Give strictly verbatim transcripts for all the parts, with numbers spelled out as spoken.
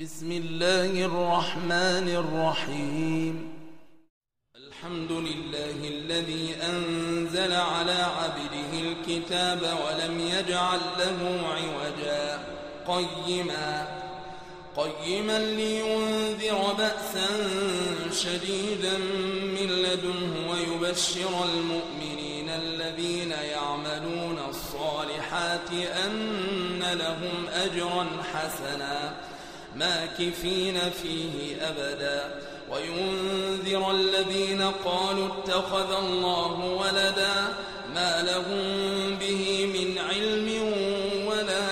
بسم الله الرحمن الرحيم. الحمد لله الذي أنزل على عبده الكتاب ولم يجعل له عوجا قيما قيما لينذر بأسا شديدا من لدنه ويبشر المؤمنين الذين يعملون الصالحات أن لهم أجرا حسنا ماكثين فيه أبدا وينذر الذين قالوا اتخذ الله ولدا ما لهم به من علم ولا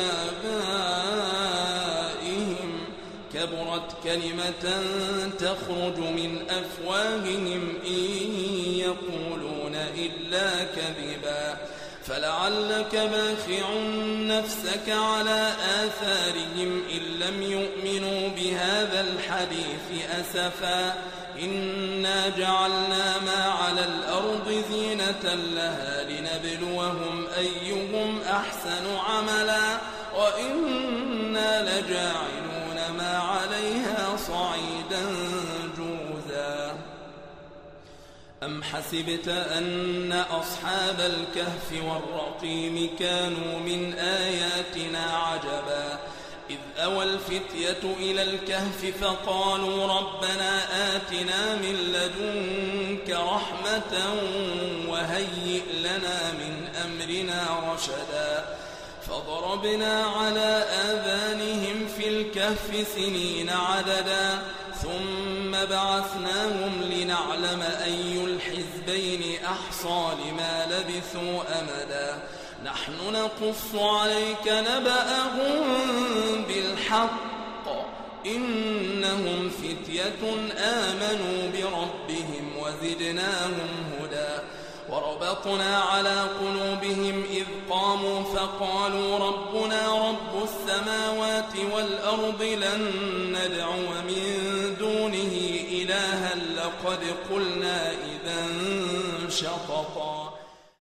لآبائهم كبرت كلمة تخرج من أفواههم إن يقولون إلا كذبا فلعلك باخع نفسك على آثارهم إن لم يؤمنوا بهذا الحديث أسفا إنا جعلنا ما على الأرض زينة لها لنبلوهم أيهم أحسن عملا وإنا لجاعلون ما عليها صعيدا جرزا أم حسبت أن أصحاب الكهف والرقيم كانوا من آياتنا عجبا إذ أوى الفتية إلى الكهف فقالوا ربنا آتنا من لدنك رحمة وهيئ لنا من أمرنا رشدا فضربنا على آذانهم في الكهف سنين عددا ثم بعثناهم لنعلم أي الحزبين أحصى لما لبثوا أمدا نحن نقص عليك نبأهم بالحق إنهم فتية آمنوا بربهم وزدناهم هدى وربطنا على قلوبهم إذ قاموا فقالوا ربنا رب السماوات والأرض لن ندعو من دونه إلها لقد قلنا إذا شططا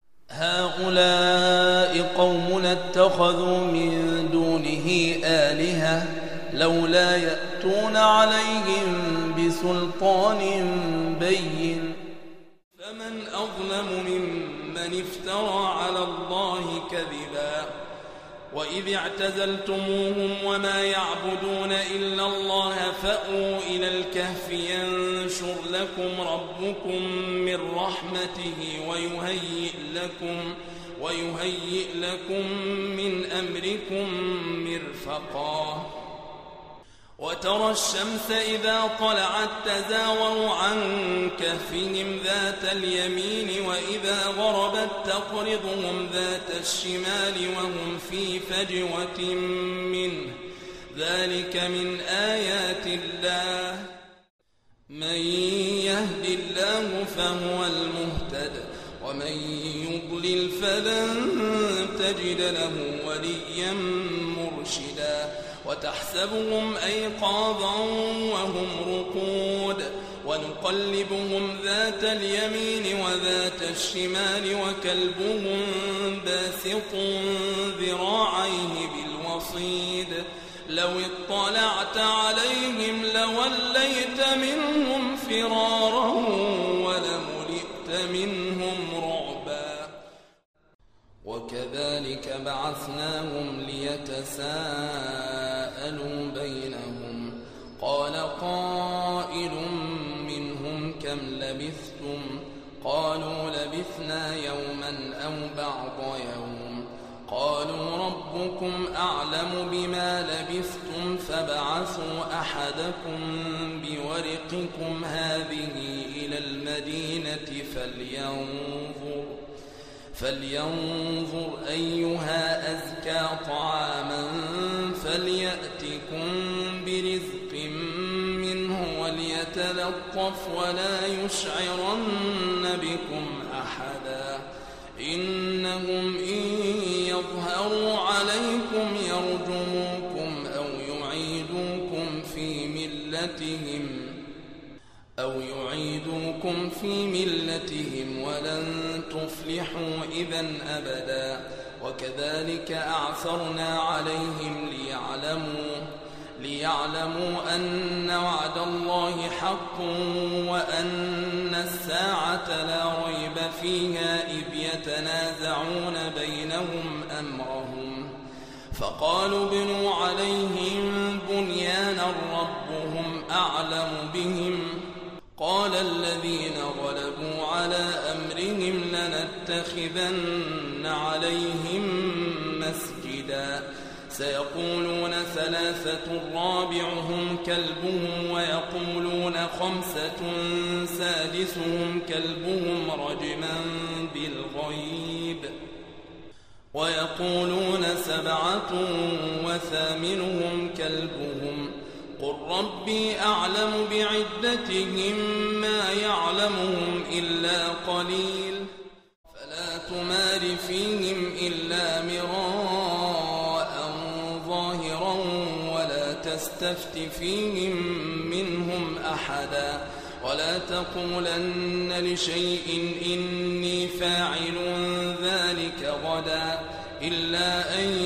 هؤلاء قومنا اتخذوا من دونه آلهة لولا يأتون عليهم بسلطان بين فمن أظلم ممن افترى على الله كذبا وإذ اعتزلتموهم وما يعبدون إلا الله فأووا إلى الكهف ينشر لكم ربكم من رحمته ويهيئ لكم ويهيئ لكم من أمركم مرفقا وترى الشمس إذا طلعت تزاور عن كهفهم ذات اليمين وإذا غربت تقرضهم ذات الشمال وهم في فجوة منه ذلك من آيات الله من يهد الله فهو المهتد ومن يضلل فلن تجد له وليا مرشدا وتحسبهم أيقاظا وهم رقود ونقلبهم ذات اليمين وذات الشمال وكلبهم باسط ذراعيه بالوصيد لو اطلعت عليهم لوليت منهم فرارا ولملئت منهم رعبا وكذلك بعثناهم ليتساءلوا بينهم قال قائل منهم كم لبثتم قالوا لبثنا يوما أو بعض يوم قالوا ربكم أعلم بما لبثتم فابعثوا أحدكم بورقكم هذه إلى المدينة فلينظر فلينظر أيها أزكى طعاما فليأتكم برزق منه وليتلطف ولا يشعرن بكم أحدا إنهم إن يظهروا عليكم يرجموكم أو يعيدوكم في ملتهم أو يعيدوكم في ملتهم ولن تفلحوا إذن أبدا وكذلك أعثرنا عليهم ليعلموا ليعلموا أن وعد الله حق وأن الساعة لا ريب فيها إذ يتنازعون بينهم أمرهم فقالوا ابنوا عليهم بنيانا ربهم أعلم بهم قال الذين غلبوا على أمرهم لنتخذن عليهم مسجدا سيقولون ثلاثة رابعهم كلبهم ويقولون خمسة سادسهم كلبهم رجما بالغيب ويقولون سبعة وثامنهم كلبهم قل ربي أعلم بعدتهم ما يعلمهم إلا قليل فلا تمار فيهم إلا مراء ظاهرا ولا تستفت فيهم منهم أحدا ولا تقولن لشيء إني فاعل ذلك غدا إلا أن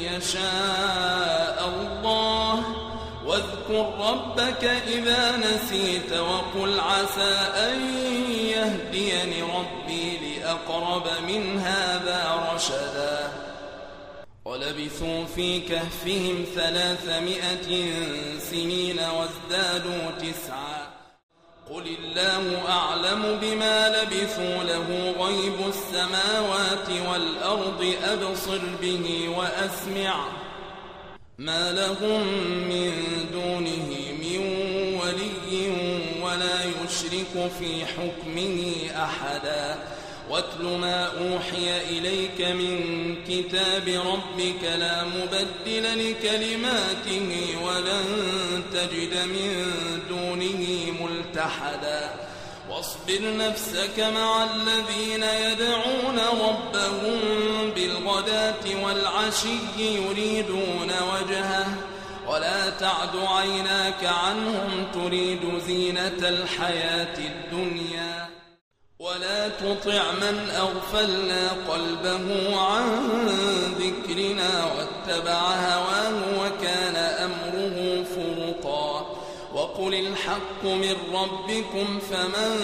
يشاء الله واذكر ربك إذا نسيت وقل عسى أن يهديني ربي لأقرب من هذا رشدا ولبثوا في كهفهم ثلاثمائة سنين وازدادوا تسعا قل الله أعلم بما لبثوا له غيب السماوات والأرض أبصر به وأسمع ما لهم من دونه من ولي ولا يشرك في حكمه أحدا واتل ما أوحي إليك من كتاب ربك لا مبدل لكلماته ولن تجد من دونه ملتحدا واصبر نفسك مع الذين يدعون ربهم بالغداة والعشي يريدون وجهه ولا تعد عيناك عنهم تريد زينة الحياة الدنيا ولا تطع من أغفلنا قلبه عن ذكرنا واتبع هواه وكان أمره فرطا وقل الحق من ربكم فمن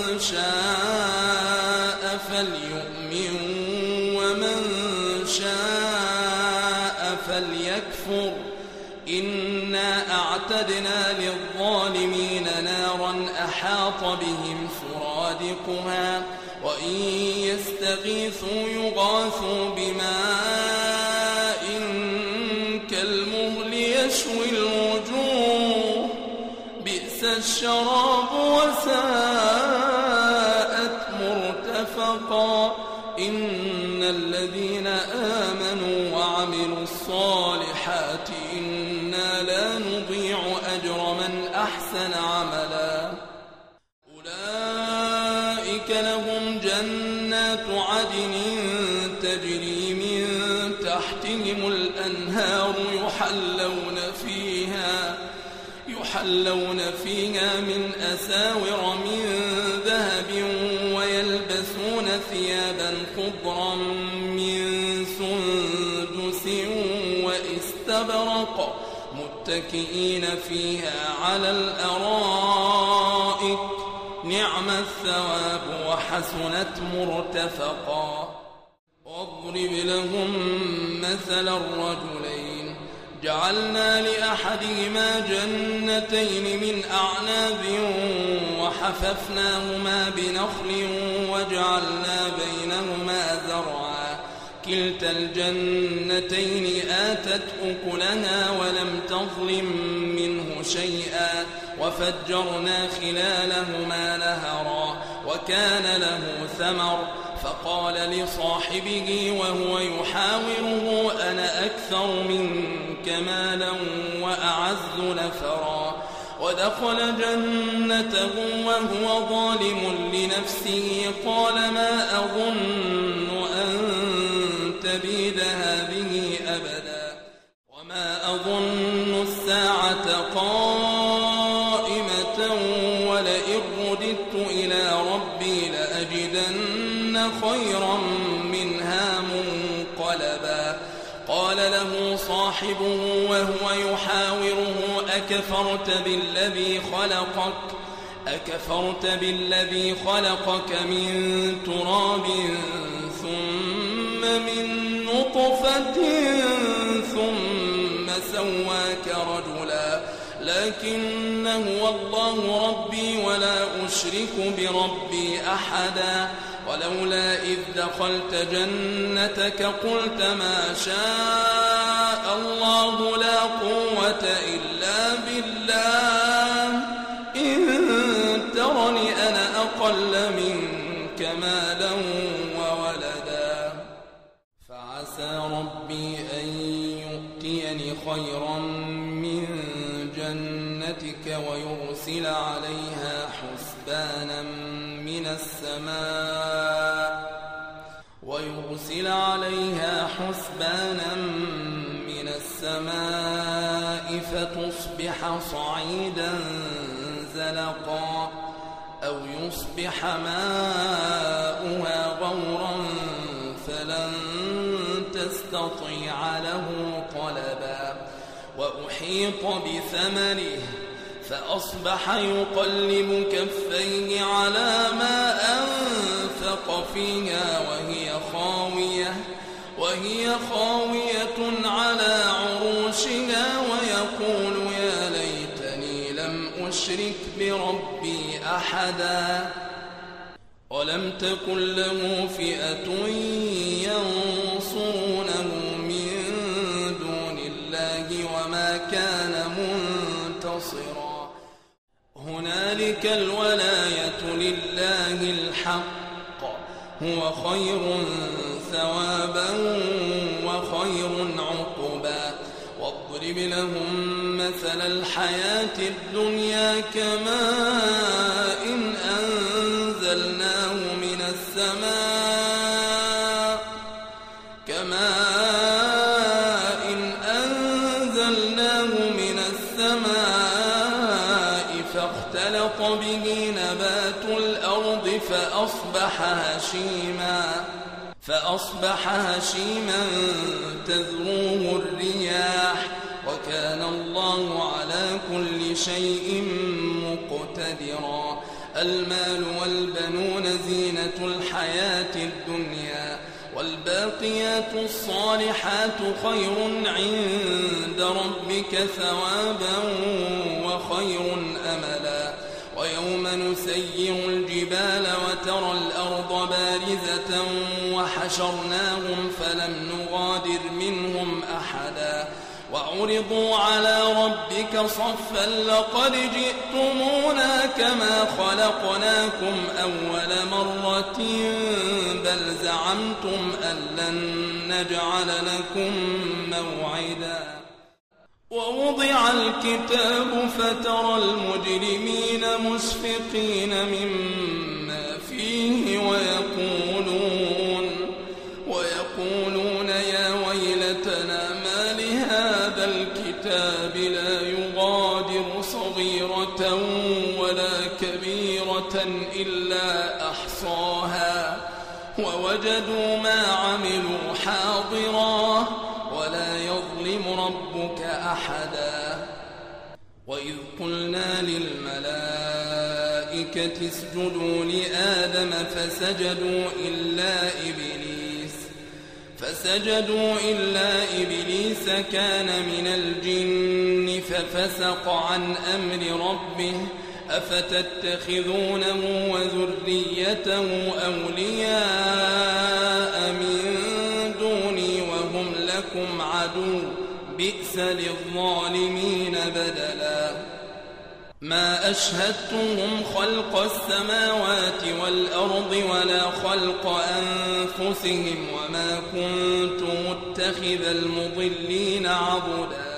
شاء فليؤمن ومن شاء فليكفر إنا أعتدنا للظالمين نارا أحاط بهم سرادقها وإن يستغيثوا يغاثوا بماء كالمهل يشوي الوجوه بئس الشراب وساءت مرتفقا إن الذين آمنوا وعملوا الصالحات إنا لا نضيع أجر من أحسن عملا أولئك لهم جنات عدن تجري من تحتهم الأنهار يحلون فيها يحلون فيها من أساور من ذهب ويلبسون ثيابا خضرا من سندس واستبرق متكئين فيها على الأرائك نعم الثواب وحسنت مرتفقا واضرب لهم مثل الرجلين جعلنا لأحدهما جنتين من أعناب وحففناهما بنخل وجعلنا بينهما زرعا كلتا الجنتين آتت أكلها ولم تظلم منه شيئا وفجرنا خلالهما نهرا وكان له ثمر فقال لصاحبه وهو يحاوره أنا أكثر منك مالا وأعز نفرا ودخل جنته وهو ظالم لنفسه قال ما أظن أن تبيد هذه أبدا وما أظن الساعة قائمة ولئن رددت إلى ربي لأجدن خيرا منها منقلبا قال له صاحبه وهو يحاوره أكفرت بالذي خلقك أكفرت بالذي خلقك من تراب ثم من نطفة ثم سواك رجلا لكن هو الله ربي ولا أشرك بربي أحدا ولولا إذ دخلت جنتك قلت ما شاء الله لا قوة إلا بالله إن ترني أنا أقل منك مالا وولدا فعسى ربي أن يؤتيني خيرا من جنتك ويرسل عليها حسبانا من السماء ويرسل عليها حسبانا من السماء فتصبح صعيدا زلقا أو يصبح ماؤها غورا فلن تستطيع له طلبا وأحيط بثمره فأصبح يقلب كفيه على ما أنفق فيها وهي خاوية وهي خاوية على عروشها ويقول يا ليتني لم أشرك بربي أحدا ولم تكن له فئة ينصرونه من دون الله وما كان منتصرا هنالك الولاية لله الحق هو خير ثوابا وخير عقبا واضرب لهم مثل الحياة الدنيا كماء إن أنزلناه من السماء كماء إن أنزلناه من السماء فاختلط به نبات الأرض فأصبح هشيما فأصبح هشيما تذروه الرياح وكان الله على كل شيء مقتدرا المال والبنون زينة الحياة الدنيا والباقيات الصالحات خير عند ربك ثوابا وخير أملا ويوم نسير الجبال وترى الأرض بارزة وحشرناهم فلم نغادر منهم أحدا وعرضوا على ربك صفا لقد جئتمونا كما خلقناكم أول مرة بل زعمتم أن لن نجعل لكم موعدا ووضع الكتاب فترى المجرمين مشفقين مما فيه ويقولون ويقولون يا ويلتنا ما لهذا الكتاب لا يغادر صغيرة ولا كبيرة إلا أحصاها ووجدوا ما عملوا حاضرا ولا يظلم ربك أحدا وإذ قلنا للملائكة اسجدوا لآدم فسجدوا إلا إبليس فسجدوا إلا إبليس كان من الجن ففسق عن أمر ربه أفتتخذونه وذريته أولياء من دوني وهم لكم عدو بئس للظالمين بدلا ما أشهدتهم خلق السماوات والأرض ولا خلق أنفسهم وما كنت متخذ المضلين عضدا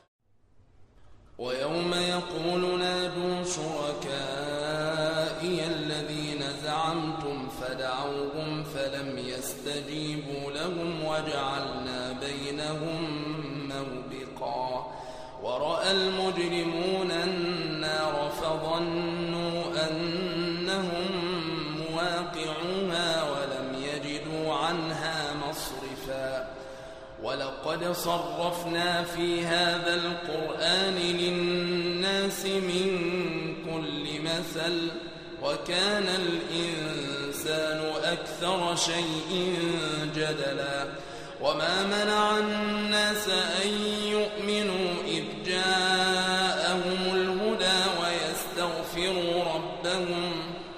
ويوم يقول نادوا شركائي الذين زعمتم فدعوهم فلم يستجيبوا لهم وجعلنا بينهم موبقا ورأى المجرمون النار فظنوا أنهم مواقعوها ولم يجدوا عنها مصرفا ولقد ولقد صرفنا في هذا القرآن للناس من كل مثل وكان الإنسان أكثر شيء جدلا وما منع الناس أن يؤمنوا إذ جاءهم الهدى ويستغفروا ربهم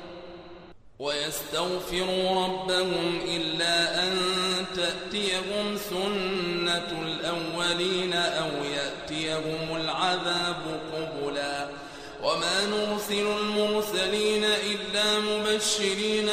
ويستغفروا ربهم إلا أن تأتيهم سنة الأولين أو يأتيهم العذاب قبلا وما نرسل المرسلين إلا مبشرين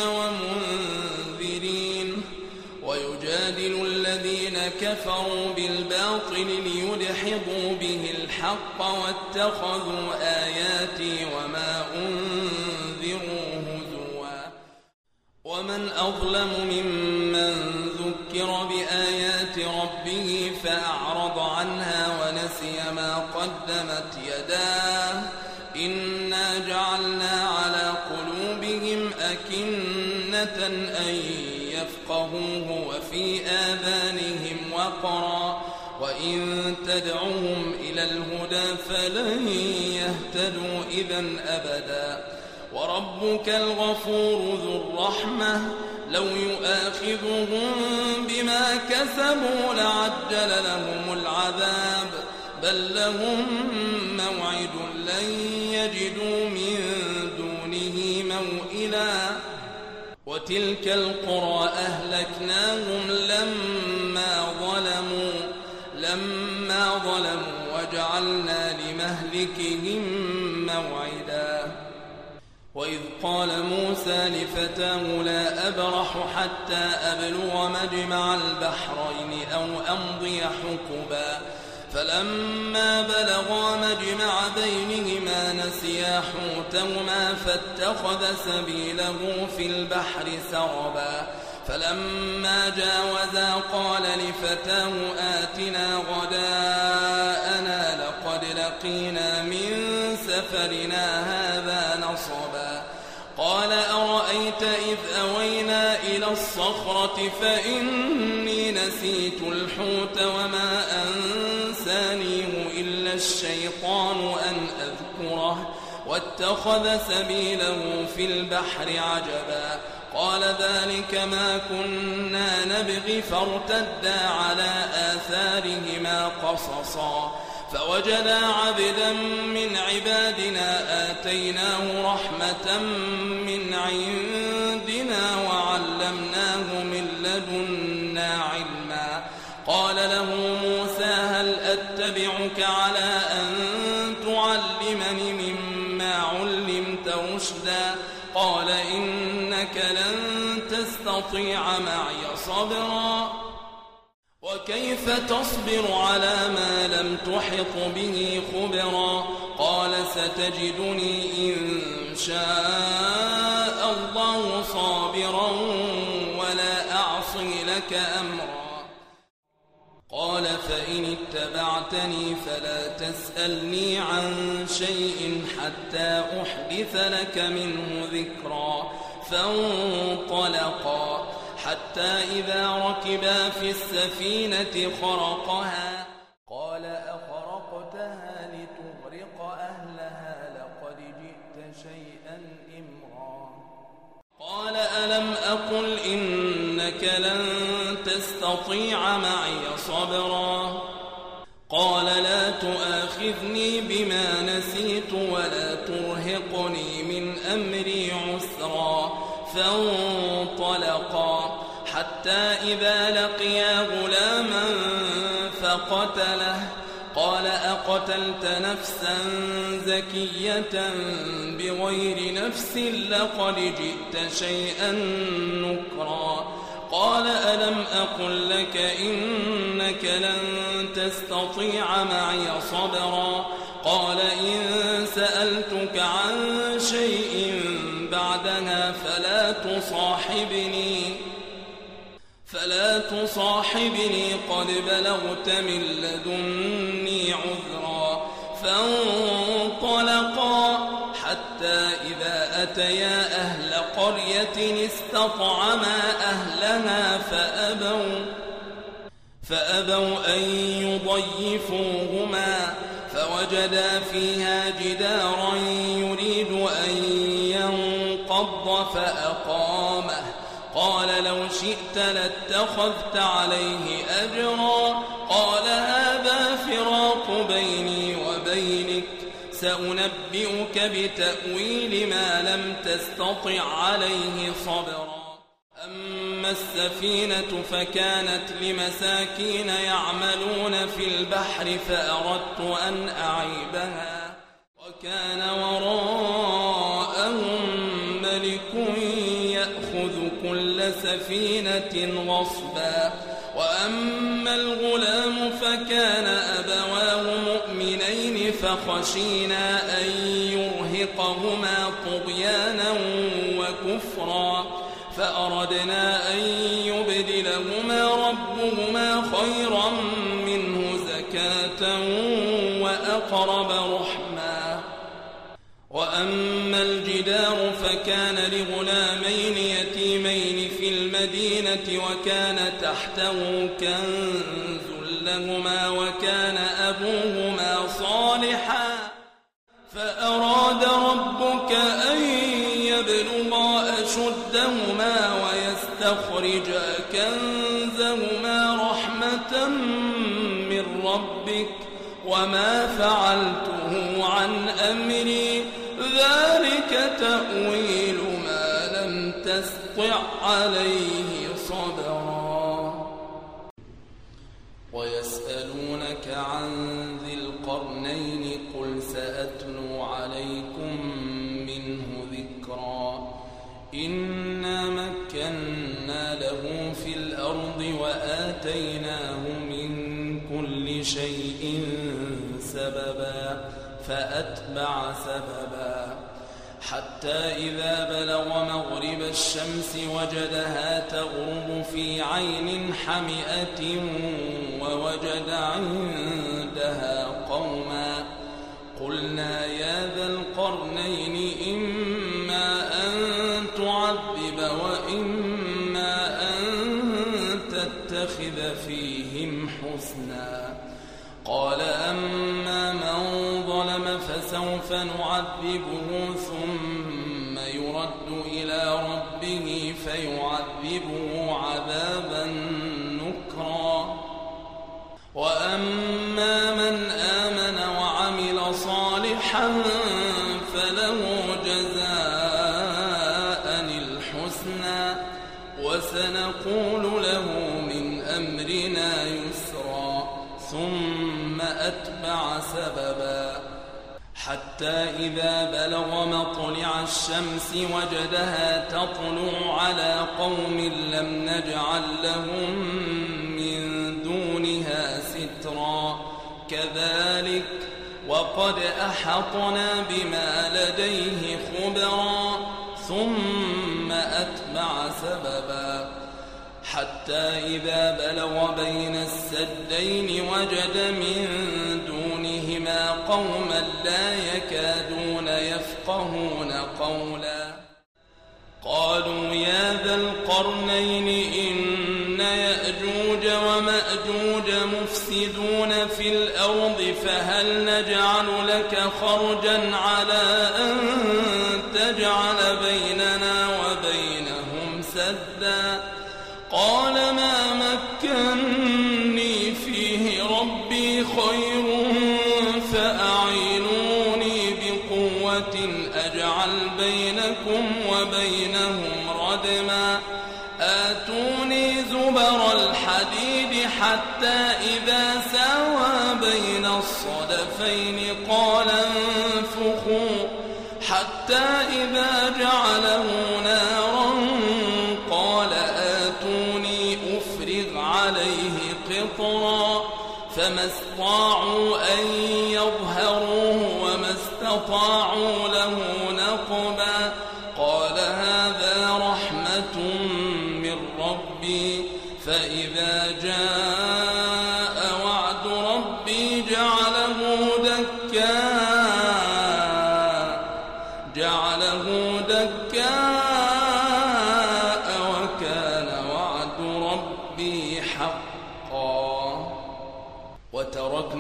ومنذرين ويجادل الذين كفروا بالباطل ليدحضوا به الحق واتخذوا آياتي وما أنذروا هزوا ومن أظلم ممن ذكر بآيات ربه فأعرض عنها ونسي ما قدمت يداه إنا جعلنا على قلوبهم أكنة أن يفقهوه وفي آذانهم وقرا وإن تدعوهم إلى الهدى فلن يهتدوا إذن أبدا وربك الغفور ذو الرحمة لو يؤاخذهم بما كسبوا لعجل لهم العذاب بل لهم موعد لن يجدوا من دونه موئلا وتلك القرى أهلكناهم لما ظلموا لما ظلموا وجعلنا لمهلكهم موعدا وإذ قال موسى لفتاه لا أبرح حتى أبلغ مجمع البحرين أو أمضي حقبا فلما بلغا مجمع بينهما نسيا حوتهما فاتخذ سبيله في البحر سربا فلما جاوزا قال لفتاه آتنا غداءنا لقد لقينا من سفرنا هذا نصبا قال أرأيت إذ أوينا إلى الصخرة فإني نسيت الحوت وما أنسانيه إلا الشيطان أن أذكره واتخذ سبيله في البحر عجبا قال ذلك ما كنا نبغي فارتدا على آثارهما قصصا فوجدا عبدا من عبادنا آتيناه رحمة من عندنا وعلمناه من لدنا علما قال له موسى هل أتبعك على أن تعلمني مما علمت رشدا قال إنك لن تستطيع معي صبرا وكيف تصبر على ما لم تحط به خبرا قال ستجدني إن شاء الله صابرا ولا أعصي لك أمرا قال فإن اتبعتني فلا تسألني عن شيء حتى أحدث لك منه ذكرا فانطلقا حتى إذا ركبا في السفينة خرقها قال أخرقتها لتغرق أهلها لقد جئت شيئا إمرا قال ألم أقل إنك لن تستطيع معي صبرا قال لا تؤاخذني بما نسيت ولا ترهقني من أمري عسرا فانطلقا حتى إذا لقيا غلاما فقتله قال أقتلت نفسا زكية بغير نفس لقد جئت شيئا نكرا قال ألم أقل لك إنك لن تستطيع معي صبرا قال إن سألتك عن شيء بعدها فلا تصاحبني فلا تصاحبني قد بلغت من لدني عذرا فانطلقا حتى إذا أتيا أهل قرية استطعما أهلها فأبوا فأبوا أن يضيفوهما فوجدا فيها جدارا يريد أن ينقض فأقامه قال لو شئت لاتخذت عليه أجرا قال هذا فراق بيني وبينك سأنبئك بتأويل ما لم تستطع عليه صبرا أما السفينة فكانت لمساكين يعملون في البحر فأردت أن أعيبها وكان وراءهم ملك يأخذ كل سفينة غصبا وأما الغلام فكان أبواه مؤمنين فخشينا أن يرهقهما طغيانا وكفرا فأردنا أن يبدلهما ربهما خيرا منه زكاة وأقرب رحما وأما الجدار فكان لغلامين يتيمين في المدينة وكان تحته كنز لهما وكان أبوهما صالحا فأراد ربك أن يبلغا أشدهما ويستخرجا كنزهما رحمة من ربك وما فعلته عن أمري ذلك تأويل ما لم تستطع عليه صبرا ويسألونك عن ذي القرنين قل سأتلو عليكم منه ذكرا إنا مكنا له في الأرض وآتيناه من كل شيء سببا فأتبع سببا حتى إذا بلغ مغرب الشمس وجدها تغرب في عين حمئة ووجد عندها قوما قلنا يا ذا القرنين إما أن تعذب وإما أن تتخذ فيهم حسنا قال أما من ظلم فسوف نعذبه ثم يرد إلى ربه فيعذبه عذابا نكرا وأما من آمن وعمل صالحا فله جزاء الحسنى وسنقول له من أمرنا يسرا ثم أتبع سببا حتى إذا بلغ مطلع الشمس وجدها تطلع على قوم لم نجعل لهم من دونها سترا كذلك وقد أحطنا بما لديه خبرا ثم أتبع سببا حتى إذا بلغ بين السدين وجد من دونهما قوما لا يكادون يفقهون قولا قالوا يا ذا القرنين إن يأجوج ومأجوج مفسدون في الأرض فهل نجعل لك خرجا على أن تجعل بيننا وبينهم سدا قال ما مكنني فيه ربي خير فأعينوني بقوة أجعل بينكم وبينهم ردما آتوني زبر الحديد حتى إذا ساوى بين الصدفين قال انفخوا حتى إذا جعله نارا قال آتوني أفرغ عليه قطرا فما استطاعوا أن يظهروه وما استطاعوا له نقبا قال هذا رحمة من ربي فإذا جاء وعد ربي جعله دكا جعله دكا وكان وعد ربي حقا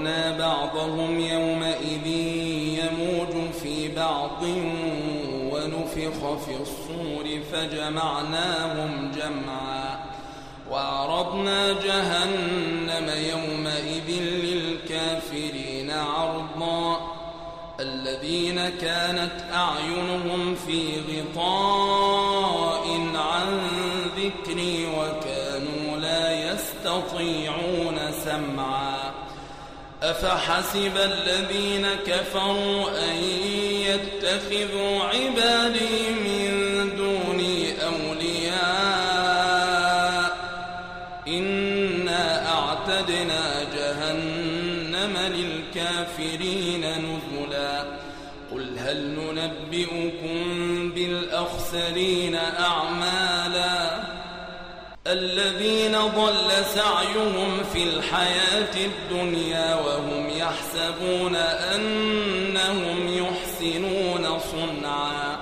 وتركنا بعضهم يومئذ يموج في بعض ونفخ في الصور فجمعناهم جمعا وعرضنا جهنم يومئذ للكافرين عرضا الذين كانت أعينهم في غطاء عن ذكري وكانوا لا يستطيعون سمعا أفحسب الذين كفروا أن يتخذوا عبادي من دوني أولياء إنا أعتدنا جهنم للكافرين نزلا قل هل ننبئكم بالأخسرين أعمالا الذين ضل سعيهم في الحياة الدنيا وهم يحسبون أنهم يحسنون صنعا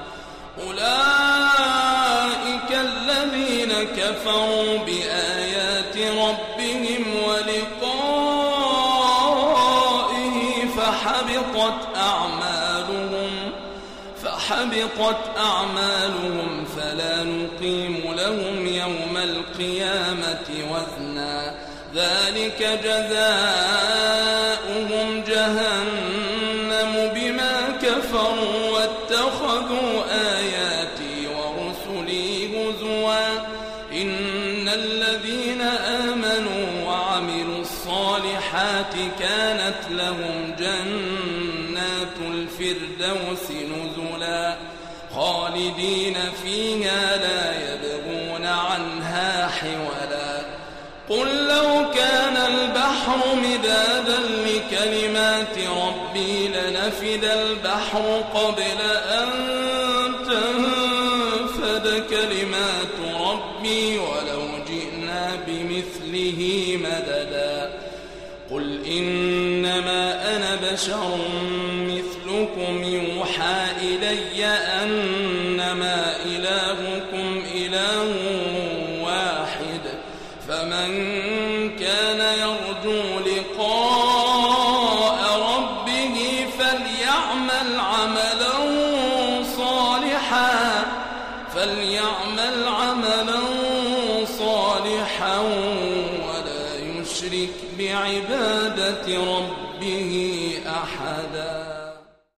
أولئك الذين كفروا بآيات ربهم ولقائه فحبطت أعمالهم فحبطت أعمالهم فلا نقيم لهم يوم القيامة وزنا ذلك جزاؤهم جهنم بما كفروا واتخذوا آياتي ورسلي هزوا إن الذين آمنوا وعملوا الصالحات كانت لهم جنات الفردوس نزلا خالدين فيها لا يبغون عنها حولا قل لو كان البحر مدادا لكلمات ربي لنفد البحر قبل أن تنفد كلمات ربي ولو جئنا بمثله مددا قل إنما أنا بشر مثلكم يوحى إلي أنما إلهكم إله واحد فمن كان يرجو لقاء ربه فليعمل عملا صالحا فليعمل عملا صالحا ولا يشرك بعبادة ربه